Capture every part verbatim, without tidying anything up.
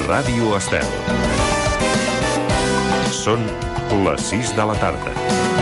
Ràdio Estel. Són les sis de la tarda.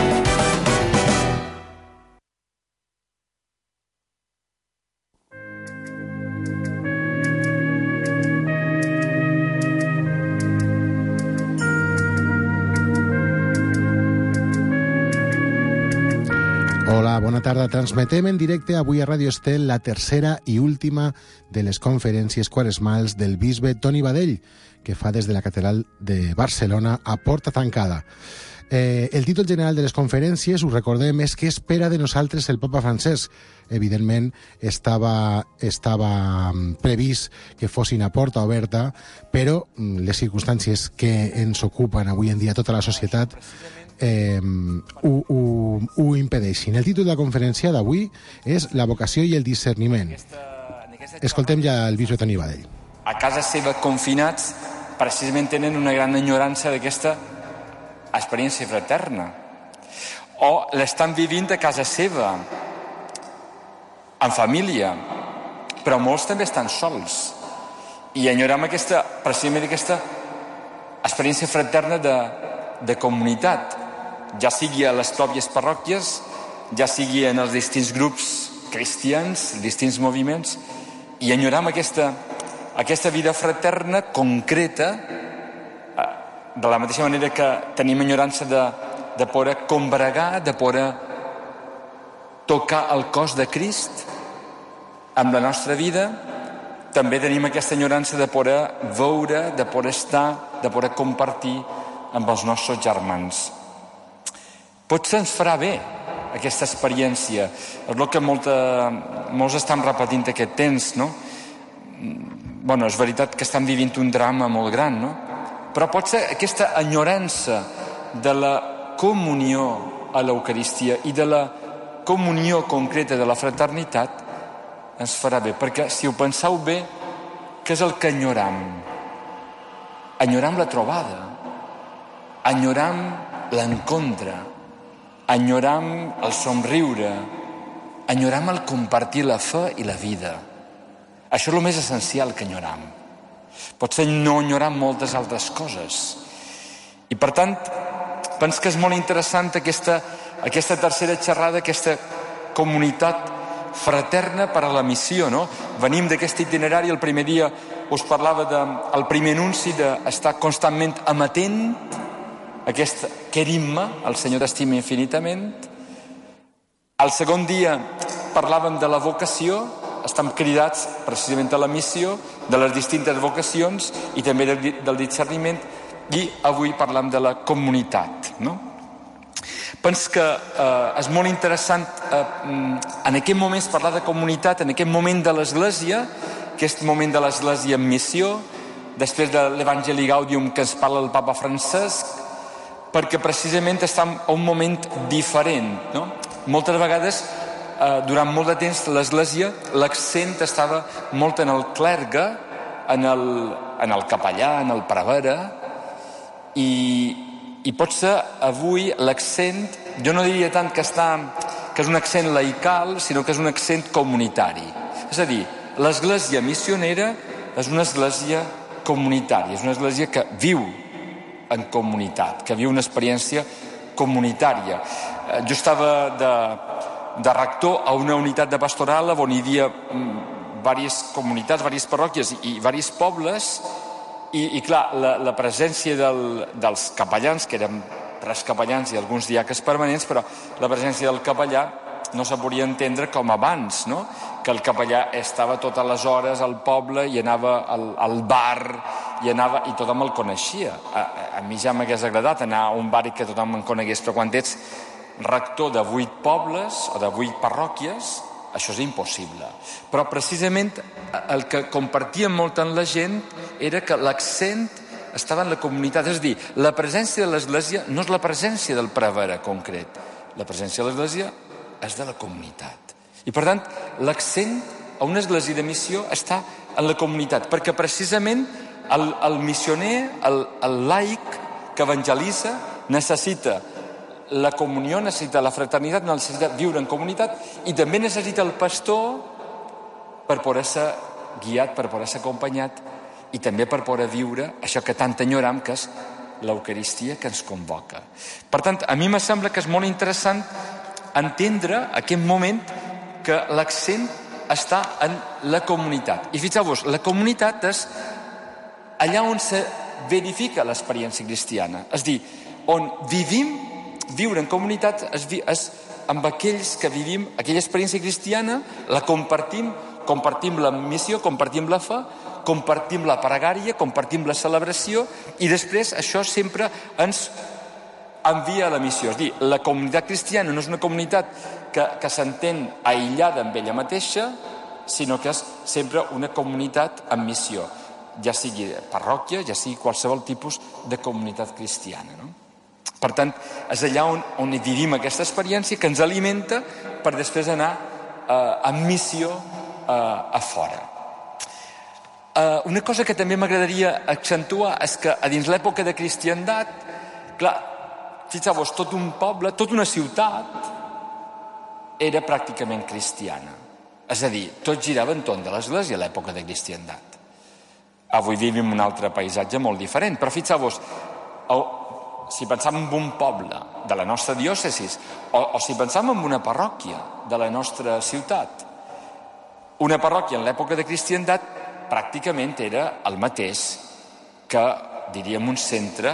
Hola, bona tarda. Transmetem en directe avui a Ràdio Estel la tercera i última de les conferències quaresmals del bisbe Toni Badell, que fa des de la Catedral de Barcelona a porta tancada. Eh, el títol general de les conferències, us recordem, és Què espera de nosaltres el papa Francesc? Evidentment, estava, estava previst que fossin a porta oberta, però les circumstàncies que ens ocupen avui en dia tota la societat eh, ho, ho, ho impedeixin. El títol de la conferència d'avui és La vocació i el discerniment. Escoltem ja el bisbe Toni Badell. A casa seva confinats, precisament tenen una gran enyorança d'aquesta experiència fraterna. O l'estan vivint a casa seva, en família, però molts també estan sols. I enyorem aquesta, precisament aquesta experiència fraterna de, de comunitat, ja sigui a les pròpies parròquies, ja sigui en els distints grups cristians, distints moviments, i enyorem aquesta, aquesta vida fraterna concreta, de la mateixa manera que tenim enyorança de, de poder combregar, de poder tocar el cos de Crist amb la nostra vida, també tenim aquesta enyorança de poder veure, de poder estar, de poder compartir amb els nostres germans. Potser ens farà bé aquesta experiència. És el que molta, molts estan repetint aquest temps, no? Bueno, és veritat que estan vivint un drama molt gran, no? Però potser aquesta enyorança de la comunió a l'Eucaristia i de la comunió concreta de la fraternitat ens farà bé, perquè si ho penseu bé, què és el que enyoram? Enyoram la trobada, enyoram l'encontre, enyoram el somriure, enyoram el compartir la fe i la vida. Això és el més essencial que enyoram. Potser no enyoram moltes altres coses. I per tant, penso que és molt interessant aquesta, aquesta tercera xerrada, aquesta comunitat fraterna per a la missió, no? Venim d'aquest itinerari, el primer dia us parlava del primer anunci d'estar constantment amatent, aquest querim-me, el Senyor t'estima infinitament. El segon dia parlàvem de la vocació, estem cridats precisament a la missió, de les distintes vocacions i també del discerniment, i avui parlem de la comunitat, no? Penso que eh, és molt interessant eh, en aquest moment parlar de comunitat, en aquest moment de l'Església, aquest moment de l'Església en missió, després de l'Evangeli Gaudium que ens parla el papa Francesc, perquè precisament estem en un moment diferent, no? Moltes vegades, eh, durant molt de temps, l'Església, l'accent estava molt en el clergue, en el, en el capellà, en el prevere, i I potser avui l'accent, jo no diria tant que, està, que és un accent laical, sinó que és un accent comunitari. És a dir, l'església missionera és una església comunitària, és una església que viu en comunitat, que viu una experiència comunitària. Jo estava de, de rector a una unitat de pastoral on hi havia diverses comunitats, diverses parròquies i, i diversos pobles. I, i clar, la, la presència del, dels capellans, que eren tres capellans i alguns diaques permanents, però la presència del capellà no se podia entendre com abans, no? Que el capellà estava totes les hores al poble i anava al, al bar i, anava, i tothom el coneixia. A, a mi ja m'hagués agradat anar a un bar i que tothom em conegués, però quan ets rector de vuit pobles o de vuit parròquies, això és impossible. Però precisament el que compartia molt en la gent era que l'accent estava en la comunitat. És a dir, la presència de l'Església no és la presència del prevere concret. La presència de l'Església és de la comunitat. I per tant, l'accent a una església de missió està en la comunitat, perquè precisament el, el missioner, el, el laic que evangelitza, necessita la comunió, necessita la fraternitat, necessita viure en comunitat, i també necessita el pastor per poder ser guiat, per poder ser acompanyat i també per poder viure això que tant enyoram, que és l'Eucaristia que ens convoca. Per tant, a mi me sembla que és molt interessant entendre aquest moment que l'accent està en la comunitat. I fixeu-vos, la comunitat és allà on se verifica l'experiència cristiana. És a dir, on vivim, viure en comunitat és, és amb aquells que vivim aquella experiència cristiana, la compartim, compartim la missió, compartim la fe, compartim la pregària, compartim la celebració, i després això sempre ens envia a la missió. És a dir, la comunitat cristiana no és una comunitat que, que s'entén aïllada amb ella mateixa, sinó que és sempre una comunitat amb missió, ja sigui parròquia, ja sigui qualsevol tipus de comunitat cristiana, no? Per tant, és allà on, on vivim aquesta experiència que ens alimenta per després anar eh, en missió eh, a fora. Eh, una cosa que també m'agradaria accentuar és que a dins l'època de cristiandat, clar, fixeu-vos, tot un poble, tota una ciutat era pràcticament cristiana. És a dir, tot girava entorn de l'església a l'època de cristiandat. Avui vivim un altre paisatge molt diferent, però fixeu-vos, si pensam en un poble de la nostra diòcesi o, o si pensam en una parròquia de la nostra ciutat, una parròquia en l'època de cristiandat pràcticament era el mateix que, diríem, un centre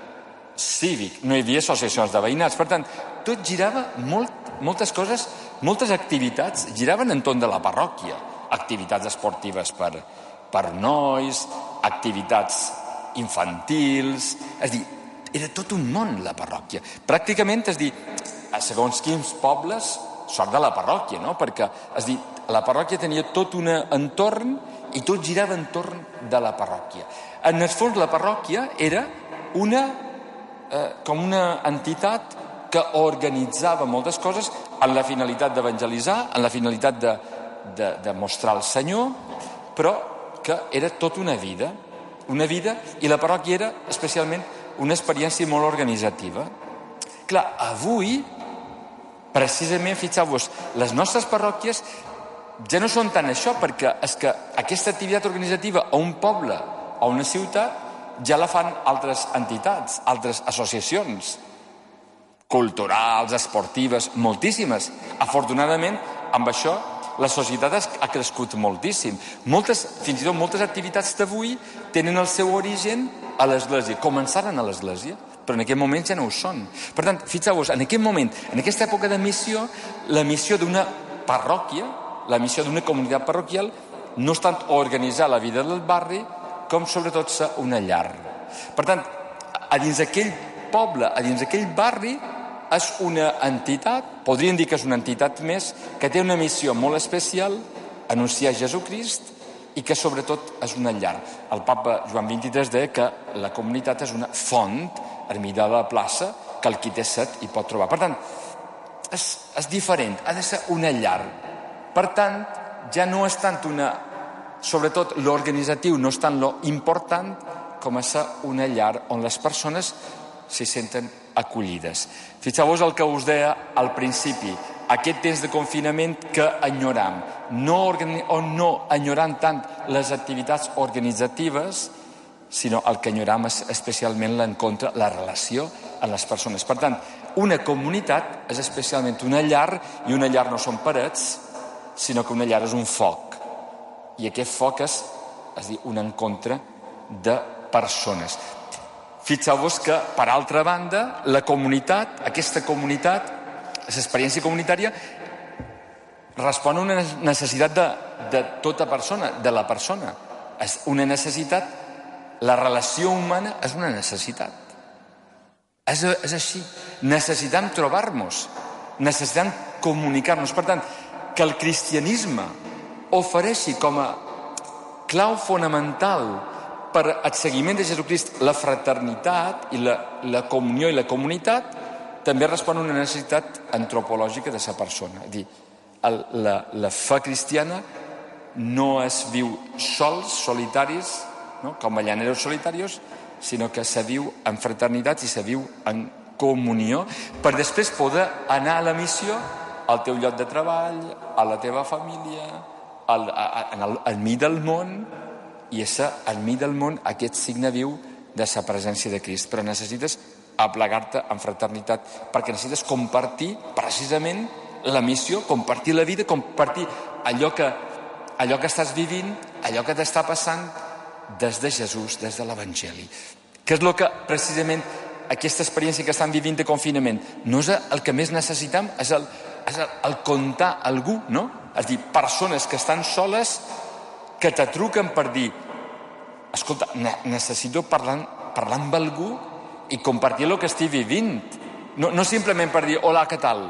cívic. No hi havia associacions de veïnats. Per tant, tot girava, molt, moltes coses, moltes activitats giraven entorn de la parròquia. Activitats esportives per, per nois, activitats infantils, és a dir, era tot un món, la parròquia. Pràcticament, és dir, a segons quins pobles, sort de la parròquia, no? Perquè, és dir, la parròquia tenia tot un entorn i tot girava entorn de la parròquia. En el fons, la parròquia era una, eh, com una entitat que organitzava moltes coses amb la finalitat d'evangelitzar, amb la finalitat de, de, de mostrar el Senyor, però que era tota una vida, una vida, i la parròquia era especialment una experiència molt organitzativa. Clar, avui, precisament, fixeu-vos, les nostres parròquies ja no són tant això, perquè és que aquesta activitat organitzativa a un poble o a una ciutat ja la fan altres entitats, altres associacions culturals, esportives, moltíssimes. Afortunadament, amb això, la societat ha crescut moltíssim. Moltes, fins i tot moltes activitats d'avui tenen el seu origen a l'església. Començaren a l'església, però en aquest moment ja no ho són. Per tant, fixeu-vos, en aquest moment, en aquesta època de missió, la missió d'una parròquia, la missió d'una comunitat parroquial, no és tant organitzar la vida del barri, com sobretot ser una llar. Per tant, a dins aquell poble, a dins aquell barri, és una entitat, podríem dir que és una entitat més, que té una missió molt especial, anunciar Jesucrist, i que sobretot és una llar. El papa Joan vint-i-tres deia que la comunitat és una font ermida a la plaça que el qui té set hi pot trobar. Per tant, és, és diferent, ha de ser una llar. Per tant, ja no és tant una... Sobretot, l'organitzatiu no és tant lo important com a ser una llar on les persones s'hi senten acollides. Fixeu-vos el que us deia al principi, aquest temps de confinament que enyoram, no, organi- o no enyorant tant les activitats organitzatives, sinó el que enyoram és especialment l'encontre, la relació amb les persones. Per tant, una comunitat és especialment una llar, i una llar no són parets, sinó que una llar és un foc. I aquest foc és, és dir, un encontre de persones. Fixeu-vos que, per altra banda, la comunitat, aquesta comunitat, l'experiència comunitària, respon a una necessitat de, de tota persona, de la persona. És una necessitat, la relació humana és una necessitat. És, és així. Necessitem trobar-nos, necessitem comunicar-nos. Per tant, que el cristianisme ofereixi com a clau fonamental per al seguiment de Jesucrist la fraternitat i la, la comunió i la comunitat, també respon a una necessitat antropològica de la persona. És dir, el, la, la fe cristiana no es viu sols, solitaris, no? Com a llaneros solitarios, sinó que se viu en fraternitat i se viu en comunió, per després poder anar a la missió al teu lloc de treball, a la teva família, al, a, a, al, al mig del món, i ésser al mig del món aquest signe viu de la presència de Crist. Però necessites aplegar-te en fraternitat, perquè necessites compartir precisament la missió, compartir la vida, compartir allò que, allò que estàs vivint, allò que t'està passant des de Jesús, des de l'Evangeli. Què és el que precisament aquesta experiència que estan vivint de confinament no és el que més necessitem, és el, és el, el contar a algú, no? És a dir, persones que estan soles, que te truquen per dir escolta, necessito parlar, parlar amb algú i compartir el que estic vivint. No, no simplement per dir hola, què tal?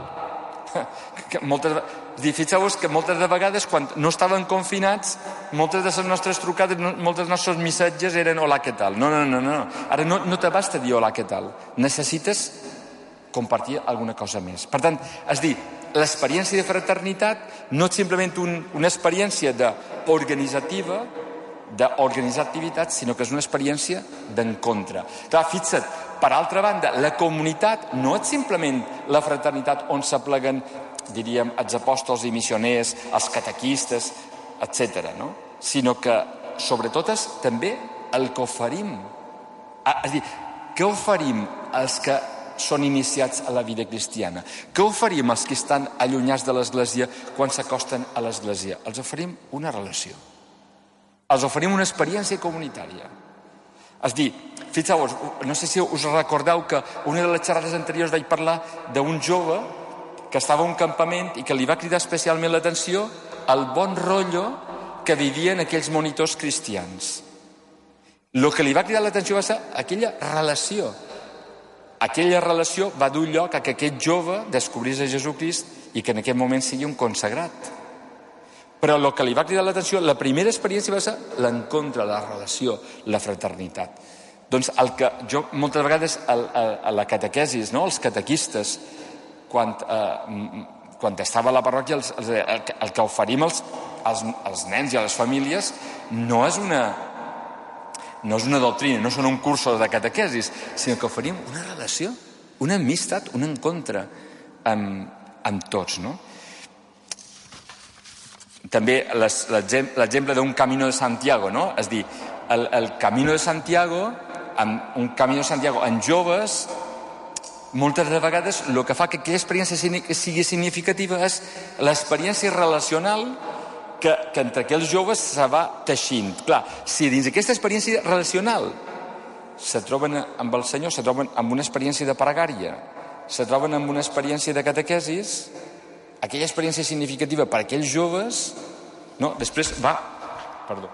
Que moltes, fixeu-vos que moltes de vegades quan no estaven confinats, moltes de les nostres trucades, molts dels nostres missatges eren hola, què tal? No, no, no, no. Ara no, no te basta dir hola, què tal? Necessites compartir alguna cosa més. Per tant, és dir, l'experiència de fraternitat no és simplement un, una experiència organitzativa, d'organitzar activitats, sinó que és una experiència d'encontre. Clar, fixa't, per altra banda, la comunitat no és simplement la fraternitat on s'apleguen, diríem, els apòstols i missioners, els catequistes, etcètera, no? Sinó que, sobretot, és també el que oferim. És a dir, què oferim als que són iniciats a la vida cristiana? Què oferim als que estan allunyats de l'Església quan s'acosten a l'Església? Els oferim una relació. Els oferim una experiència comunitària. És a dir, fixeu-vos, no sé si us recordeu que una de les xerrades anteriors vaig parlar d'un jove que estava a un campament i que li va cridar especialment l'atenció el bon rotllo que vivien aquells monitors cristians. El que li va cridar l'atenció va ser aquella relació. Aquella relació va dur lloc a que aquest jove descobrís a Jesucrist i que en aquest moment sigui un consagrat. Però el que li va cridar l'atenció, la primera experiència va ser l'encontre, la relació, la fraternitat. Doncs el que jo moltes vegades a, a, a la catequesis, no? Els catequistes, quan, eh, quan estava a la parròquia, els, els, el, el que oferim als, als, als nens i a les famílies no és una, no és una doctrina, no són un curso de catequesis, sinó que oferim una relació, una amistat, un encontre amb, amb tots, no? També l'exemple d'un Camino de Santiago, no? És a dir, el, el Camino de Santiago, amb un Camino de Santiago en joves, moltes de vegades el que fa que aquella experiència sigui significativa és l'experiència relacional que, que entre aquells joves se va teixint. Clar, si dins d'aquesta experiència relacional se troben amb el Senyor, se troben amb una experiència de pregària, se troben amb una experiència de catequesis, aquella experiència significativa per a aquells joves, no, després va... Perdó.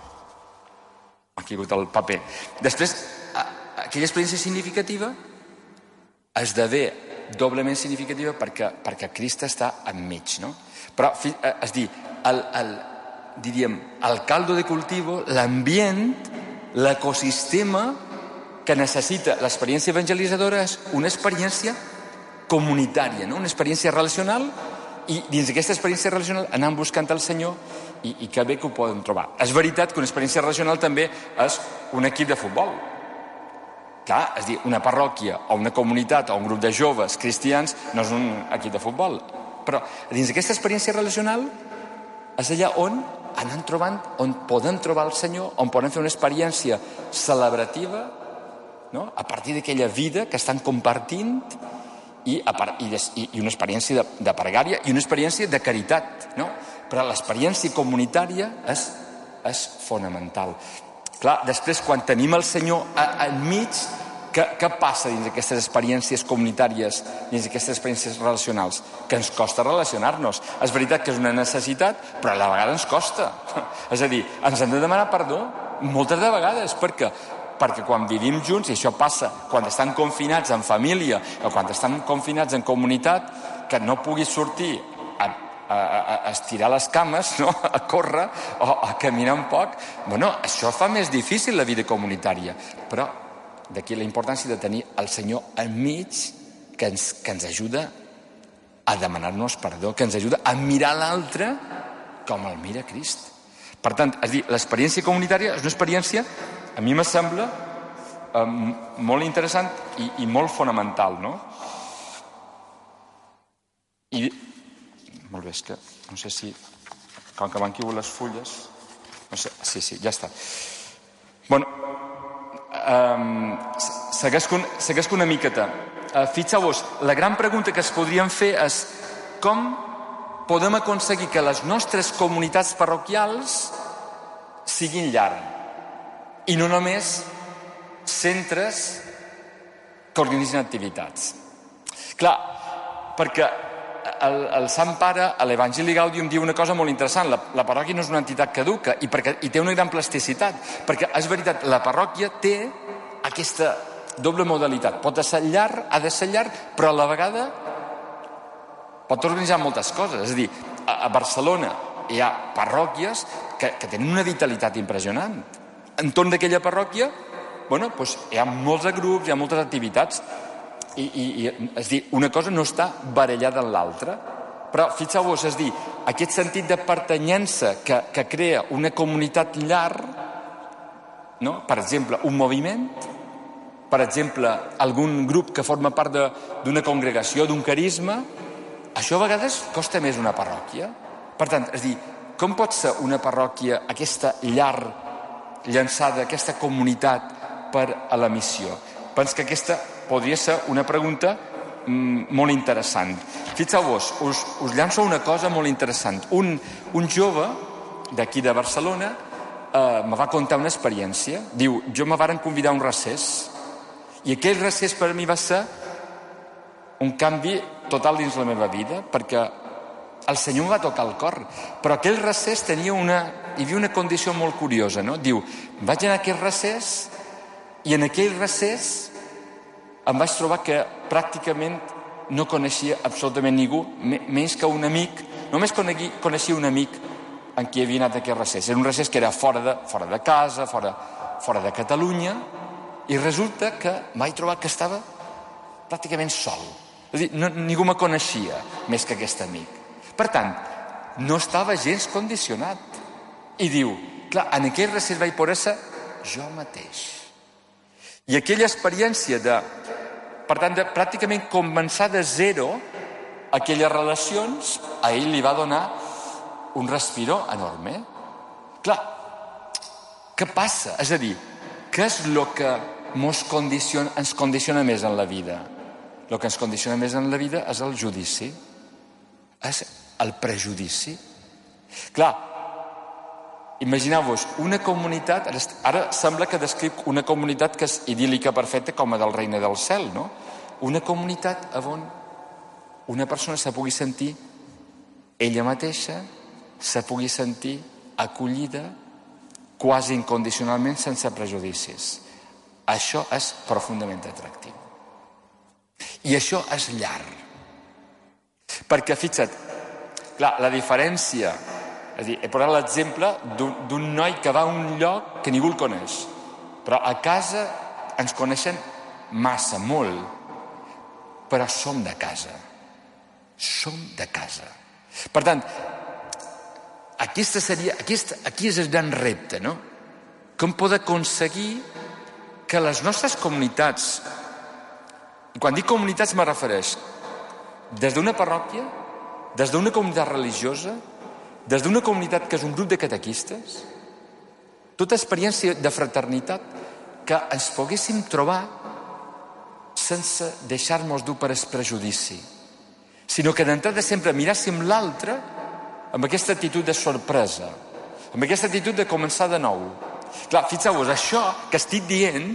Ha caigut el paper. Després, aquella experiència significativa esdevé doblement significativa perquè, perquè Crist està enmig, no? Però, és dir, el, el, diríem, el caldo de cultivo, l'ambient, l'ecosistema que necessita l'experiència evangelitzadora és una experiència comunitària, no? Una experiència relacional, i dins d'aquesta experiència relacional anant buscant el Senyor i, i que bé que ho podem trobar. És veritat que una experiència relacional també és un equip de futbol. Clar, és a dir, una parròquia o una comunitat o un grup de joves cristians no és un equip de futbol. Però dins d'aquesta experiència relacional és allà on anem trobant, on podem trobar el Senyor, on podem fer una experiència celebrativa, no? A partir d'aquella vida que estan compartint i, i, i una experiència de, de pregària i una experiència de caritat, no? Però l'experiència comunitària és, és fonamental. Clar, després, quan tenim el Senyor enmig, què, què passa dins d'aquestes experiències comunitàries, dins d'aquestes experiències relacionals? Que ens costa relacionar-nos. És veritat que és una necessitat, però a la vegada ens costa. És a dir, ens hem de demanar perdó moltes de vegades, perquè perquè quan vivim junts, i això passa quan estan confinats en família o quan estan confinats en comunitat, que no puguis sortir a, a, a estirar les cames, no? A córrer o a caminar un poc, bueno, això fa més difícil la vida comunitària. Però d'aquí la importància de tenir el Senyor enmig, que ens, que ens ajuda a demanar-nos perdó, que ens ajuda a mirar l'altre com el mira Crist. Per tant, és a dir, l'experiència comunitària és una experiència, a mi me sembla eh, molt interessant i, i molt fonamental, no? I, molt bé, és que no sé si, com que m'han caigut les fulles, Sí, sí, ja està. Bueno, um, segueix una miqueta. Uh, Fixeu-vos, la gran pregunta que es podríem fer és com podem aconseguir que les nostres comunitats parroquials siguin llar i no només centres que organitzen activitats. Clar, perquè el, el Sant Pare a l'Evangeli Gaudium diu una cosa molt interessant: la, la parròquia no és una entitat caduca i, perquè, i té una gran plasticitat, perquè és veritat, la parròquia té aquesta doble modalitat, pot ser llar, ha de ser llar, però a la vegada pot organitzar moltes coses. És a dir, a, a Barcelona hi ha parròquies que, que tenen una vitalitat impressionant. Entorn d'aquella parròquia, bueno, doncs hi ha molts grups, hi ha moltes activitats. I, i, i, és dir, una cosa no està barallada en l'altra, però fixeu-vos, és dir, aquest sentit de pertanyença que, que crea una comunitat llar, no? Per exemple, un moviment, per exemple, algun grup que forma part d'una congregació, d'un carisma, això a vegades costa més una parròquia. Per tant, és dir, com pot ser una parròquia aquesta llar llançada, aquesta comunitat per a la missió? Penso que aquesta podria ser una pregunta mm, molt interessant. Fixeu-vos, us, us llanço una cosa molt interessant. Un, un jove d'aquí de Barcelona eh, me va contar una experiència. Diu, jo me varen convidar a un recés i aquell recés per a mi va ser un canvi total dins la meva vida, perquè el Senyor em va tocar el cor. Però aquell recés tenia una, hi havia una condició molt curiosa, no? Diu, vaig anar a aquell recés i en aquell recés em vaig trobar que pràcticament no coneixia absolutament ningú, menys que un amic. Només coneixia un amic en qui havia anat a aquest recés. Era un recés que era fora de, fora de casa, fora, fora de Catalunya, i resulta que em vaig trobar que estava pràcticament sol. És a dir, no, ningú me coneixia més que aquest amic. Per tant, no estava gens condicionat. I diu, clar, en aquell recés vaig poder ser jo mateix. I aquella experiència de, per tant, de pràcticament començar de zero aquelles relacions, a ell li va donar un respiro enorme. Clar, què passa? És a dir, què és el que ens condiciona, ens condiciona més en la vida? El que ens condiciona més en la vida és el judici, és el prejudici. Clar, imagineu-vos, una comunitat, ara sembla que descric una comunitat que és idíl·lica perfecta com a del regne del cel, no? Una comunitat on una persona se pugui sentir ella mateixa, se pugui sentir acollida quasi incondicionalment, sense prejudicis. Això és profundament atractiu. I això és llar. Perquè, fixa't, clar, la diferència... És a dir, he posat l'exemple d'un noi que va a un lloc que ningú el coneix. Però a casa ens coneixen massa, molt. Però som de casa. Som de casa. Per tant, aquesta seria, aquesta, aquí és el gran repte, no? Com poder aconseguir que les nostres comunitats, i quan dic comunitats me refereix des d'una parròquia, des d'una comunitat religiosa, des d'una comunitat que és un grup de catequistes, tota experiència de fraternitat que ens poguéssim trobar sense deixar-nos dur per el prejudici, sinó que d'entrada sempre miràssim l'altre amb aquesta actitud de sorpresa, amb aquesta actitud de començar de nou. Clar, fixeu-vos, això que estic dient,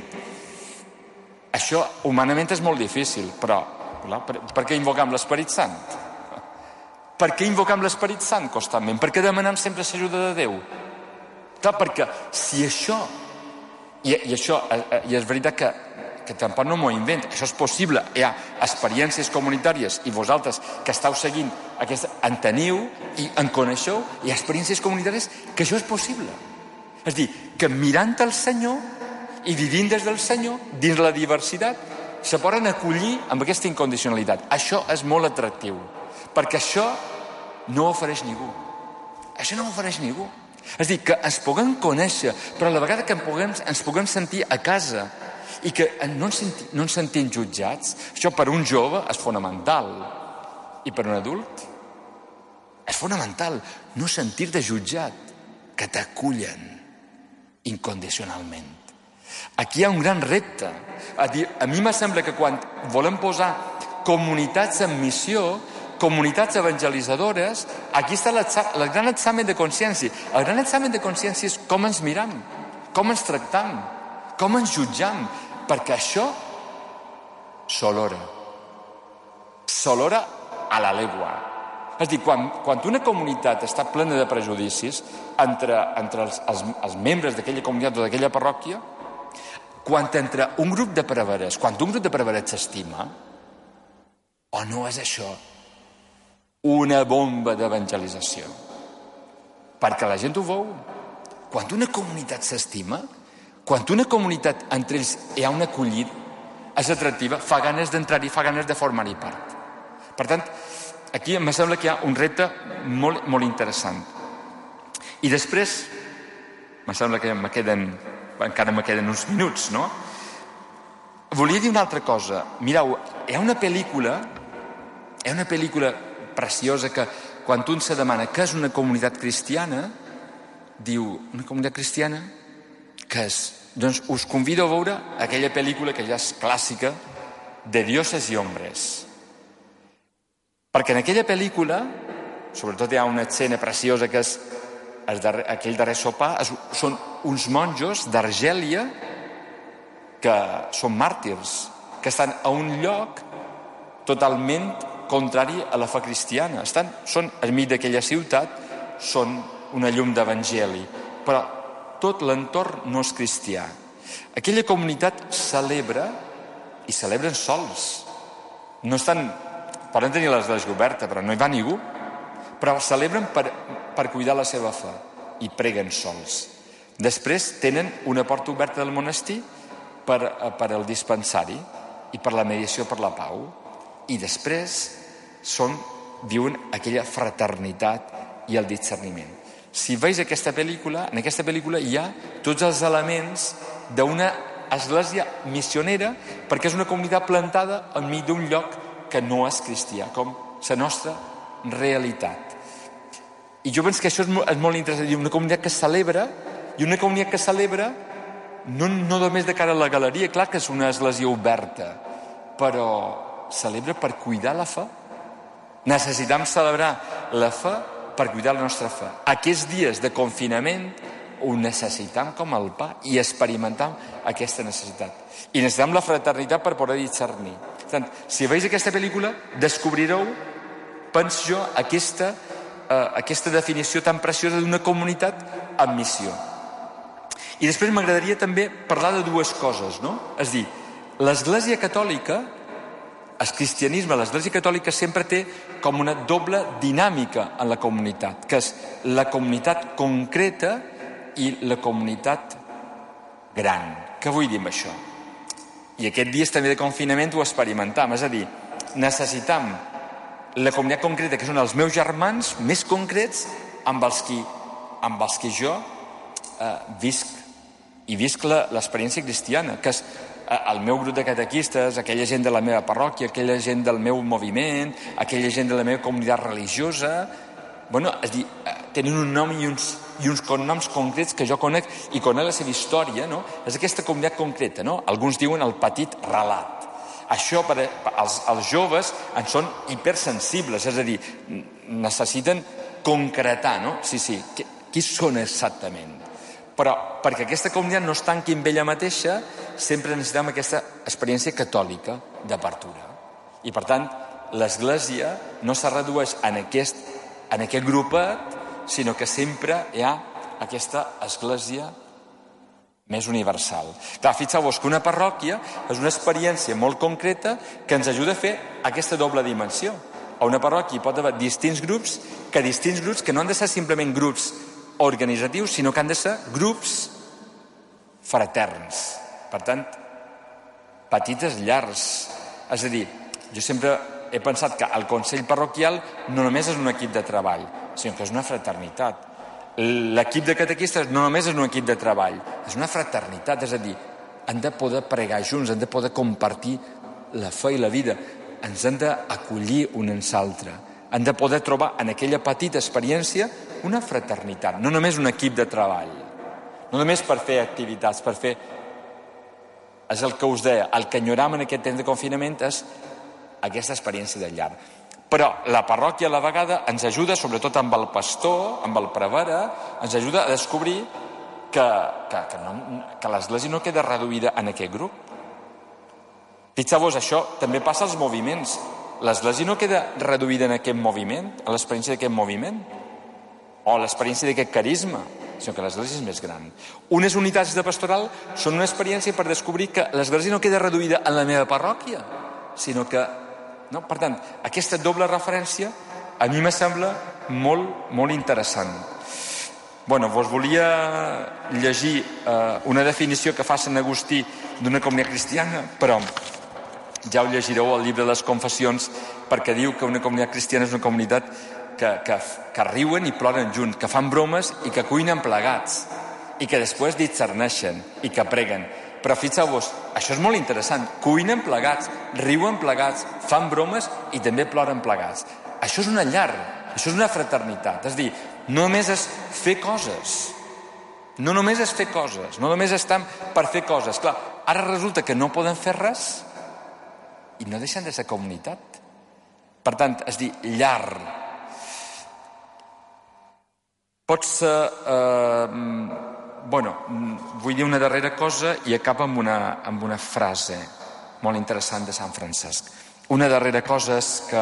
això humanament és molt difícil, però clar, per, per què invoquem l'Esperit Sant? Per què invoquem l'Esperit Sant constantment? Per què demanem sempre l'ajuda de Déu? Clar, perquè si això, i, i això, i és veritat que, que tampoc no m'ho invento, això és possible, hi ha experiències comunitàries i vosaltres que estàu seguint aquesta, en teniu i en coneixeu, hi ha experiències comunitàries que això és possible. És dir, que mirant el Senyor i vivint des del Senyor, dins la diversitat, se poden acollir amb aquesta incondicionalitat. Això és molt atractiu, perquè això no ofereix ningú. Això no ofereix ningú. És dir, que ens puguem conèixer, però a la vegada que puguem, ens puguem sentir a casa i que no ens, senti, no ens sentim jutjats. Això per un jove és fonamental. I per un adult és fonamental no sentir-te jutjat que t'acullen incondicionalment. Aquí hi ha un gran repte. A, dir, a mi me sembla que quan volem posar comunitats en missió, comunitats evangelitzadores, aquí està el gran examen de consciència. El gran examen de consciència és com ens miram, com ens tractam, com ens jutjam, perquè això s'olora. S'olora a la legua. És a dir, quan, quan una comunitat està plena de prejudicis entre, entre els, els, els membres d'aquella comunitat o d'aquella parròquia, quan entre un grup de prevarers, quan un grup de prevarers s'estima, o no és això una bomba d'evangelització? Perquè la gent ho veu. Quan una comunitat s'estima, quan una comunitat entre ells hi ha una acollida, és atractiva, fa ganes d'entrar-hi, fa ganes de formar-hi part. Per tant, aquí em sembla que hi ha un repte molt, molt interessant. I després, em sembla que me queden, encara me queden uns minuts, no? Volia dir una altra cosa. Mireu, hi ha una pel·lícula, hi ha una pel·lícula preciosa que quan un se demana què és una comunitat cristiana, diu, una comunitat cristiana, què és? Doncs us convido a veure aquella pel·lícula que ja és clàssica, de Dioses i Hombres. Perquè en aquella pel·lícula, sobretot hi ha una escena preciosa que és el darrer, aquell darrer sopar, és, són uns monjos d'Argèlia que són màrtirs, que estan a un lloc totalment contrari a la fe cristiana. Estan, són al mig d'aquella ciutat, són una llum d'evangeli, però tot l'entorn no és cristià. Aquella comunitat celebra i celebren sols. No estan, poden tenir l'església oberta, però no hi va ningú. Però celebren per, per cuidar la seva fe i preguen sols. Després tenen una porta oberta del monestir per, per al dispensari i per la mediació per la pau. I després són, viuen aquella fraternitat i el discerniment. Si veus aquesta pel·lícula, en aquesta pel·lícula hi ha tots els elements d'una església missionera, perquè és una comunitat plantada enmig d'un lloc que no és cristià, com la nostra realitat. I jo penso que això és molt, és molt interessant. Una comunitat que celebra, i una comunitat que celebra no, no només de cara a la galeria, clar que és una església oberta, però celebra per cuidar la fe. Necessitem celebrar la fe per cuidar la nostra fe. Aquests dies de confinament ho necessitam com el pa i experimentam aquesta necessitat. I necessitam la fraternitat per poder discernir. Per tant, si veus aquesta pel·lícula, descobrireu, penso jo, aquesta, eh, aquesta definició tan preciosa d'una comunitat en missió. I després m'agradaria també parlar de dues coses, no? És a dir, l'Església Catòlica, el cristianisme, l'Església Catòlica sempre té com una doble dinàmica en la comunitat, que és la comunitat concreta i la comunitat gran. Què vull dir amb això? I aquests dies també de confinament ho experimentam, és a dir, necessitam la comunitat concreta, que són els meus germans més concrets, amb els qui, amb els qui jo eh, visc, i visc l'experiència cristiana, que és el meu grup de catequistes, aquella gent de la meva parròquia, aquella gent del meu moviment, aquella gent de la meva comunitat religiosa, bueno, és dir, tenen un nom i uns, i uns cognoms concrets que jo conec i conec la seva història, no? És aquesta comunitat concreta, no? Alguns diuen el petit relat. Això per als, als joves en són hipersensibles, és a dir, necessiten concretar, no? Sí, sí, qui, qui són exactament? Però perquè aquesta comunitat no es tanqui en ella mateixa, sempre necessitem aquesta experiència catòlica d'apertura. I per tant, l'Església no se redueix en aquest, en aquest grupet, sinó que sempre hi ha aquesta Església més universal. Clar, fixeu-vos que una parròquia és una experiència molt concreta que ens ajuda a fer aquesta doble dimensió. A una parròquia hi pot haver distints grups, que distints grups que no han de ser simplement grups organitzatius, sinó que han de ser grups fraterns. Per tant, petites llars. És a dir, jo sempre he pensat que el Consell Parroquial no només és un equip de treball, sinó que és una fraternitat. L'equip de catequistes no només és un equip de treball, és una fraternitat, és a dir, han de poder pregar junts, han de poder compartir la fe i la vida, ens han d'acollir un en l'altre, han de poder trobar en aquella petita experiència una fraternitat, no només un equip de treball, no només per fer activitats, per fer... És el que us deia, el que enyoràvem en aquest temps de confinament és aquesta experiència de llar. Però la parròquia a la vegada ens ajuda, sobretot amb el pastor, amb el prevere, ens ajuda a descobrir que, que, que, no, que l'Església no queda reduïda en aquest grup. Fixeu-vos, això també passa als moviments. L'Església no queda reduïda en aquest moviment, a l'experiència d'aquest moviment, o a l'experiència d'aquest carisma, sinó que l'Església és més gran. Unes unitats de pastoral són una experiència per descobrir que l'Església no queda reduïda en la meva parròquia, sinó que... No? Per tant, aquesta doble referència a mi me sembla molt, molt interessant. Bueno, vos volia llegir eh, una definició que fa Sant Agustí d'una comunitat cristiana, però ja ho llegireu al llibre de les Confessions, perquè diu que una comunitat cristiana és una comunitat que, que, que riuen i ploren junts, que fan bromes i que cuinen plegats, i que després discerneixen i que preguen. Però fixeu-vos, això és molt interessant. Cuinen plegats, riuen plegats, fan bromes i també ploren plegats. Això és una llar, això és una fraternitat. És a dir, no només és fer coses, no només és fer coses, no només estan per fer coses. Clar, ara resulta que no poden fer res i no deixen de ser comunitat. Per tant, és dir, llar. Pot ser... Eh, bueno, vull dir una darrera cosa i acaba amb una, amb una frase molt interessant de Sant Francesc. Una darrera cosa és que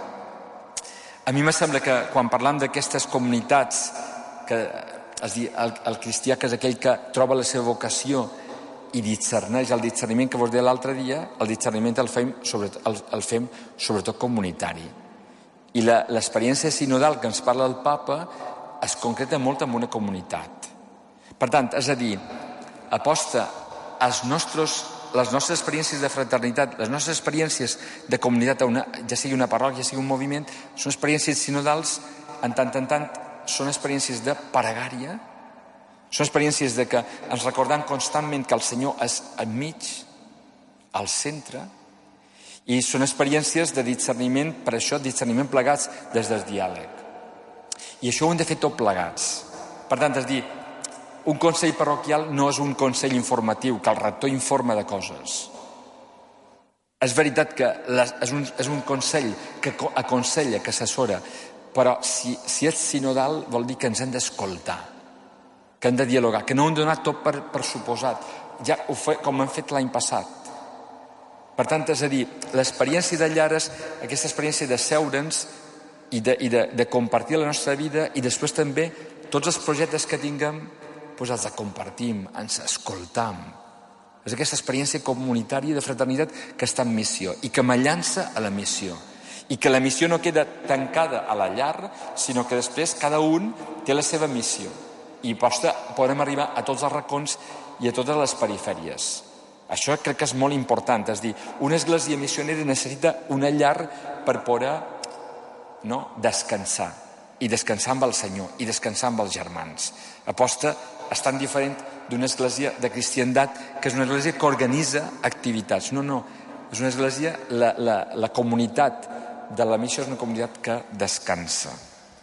a mi me sembla que quan parlam d'aquestes comunitats, que, és dir, el, el cristià que és aquell que troba la seva vocació i discerneix el discerniment que vos deia l'altre dia, el discerniment el fem, sobretot, el, el fem sobretot comunitari. I la, l'experiència sinodal que ens parla el Papa es concreta molt en una comunitat. Per tant, és a dir, aposta als nostres, les nostres experiències de fraternitat, les nostres experiències de comunitat, una, ja sigui una parròquia, ja sigui un moviment, són experiències sinodals, en tant en tant, són experiències de pregària, són experiències de que ens recordem constantment que el Senyor és enmig, al centre, i són experiències de discerniment, per això discerniment plegats des del diàleg. I això ho hem de fer tot plegats. Per tant, és dir, un consell parroquial no és un consell informatiu, que el rector informa de coses. És veritat que les, és, un, és un consell que aconsella, que assessora, però si, si és sinodal vol dir que ens hem d'escoltar, que hem de dialogar, que no ho hem donat tot per, per suposat, ja ho fe, com hem fet l'any passat. Per tant, és a dir, l'experiència de llar és aquesta experiència de seure'ns i, de, i de, de compartir la nostra vida, i després també tots els projectes que tinguem doncs els compartim, ens escoltam. És aquesta experiència comunitària de fraternitat que està en missió i que m'allança a la missió. I que la missió no queda tancada a la llar, sinó que després cada un té la seva missió. I podem arribar a tots els racons i a totes les perifèries. Això crec que és molt important. És dir, una església missionera necessita una llar per poder no, descansar. I descansar amb el Senyor, i descansar amb els germans. Aposta és tan diferent d'una església de cristiandat, que és una església que organitza activitats. No, no, és una església, la, la, la comunitat de la missió és una comunitat que descansa.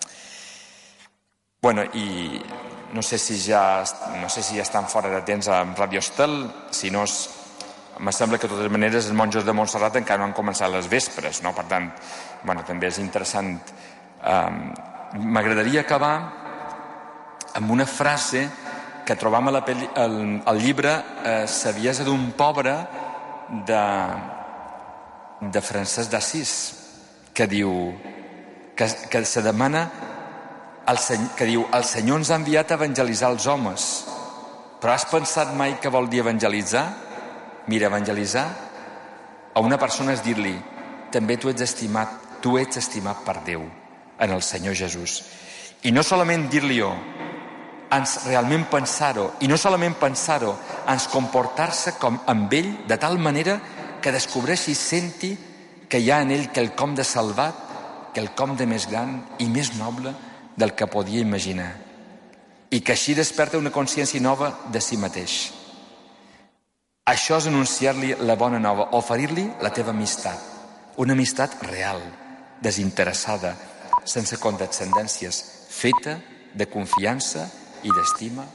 Bueno, i no sé si ja, no sé si ja estan fora de temps amb Ràdio Estel, si no és... Em sembla que de totes maneres els monjos de Montserrat encara no han començat les vespres, no? Per tant, bueno, també és interessant. Um, m'agradaria acabar amb una frase que trobam a la pel·li, al, al llibre eh, Saviesa d'un pobre de, de Francesc d'Assís, que diu que, que se demana el, que diu el Senyor ens ha enviat a evangelitzar els homes, però has pensat mai què vol dir evangelitzar? Mira, evangelitzar a una persona és dir-li també tu ets estimat, tu ets estimat per Déu en el Senyor Jesús. I no solament dir-li-ho, ens realment pensar-ho, i no solament pensar-ho, ens comportar-se com amb ell de tal manera que descobreixi i senti que hi ha en ell quelcom de salvat, quelcom de més gran i més noble del que podia imaginar, i que així desperta una consciència nova de si mateix. Això és anunciar-li la bona nova, oferir-li la teva amistat, una amistat real, desinteressada, sense condescendències, feta de confiança i d'estima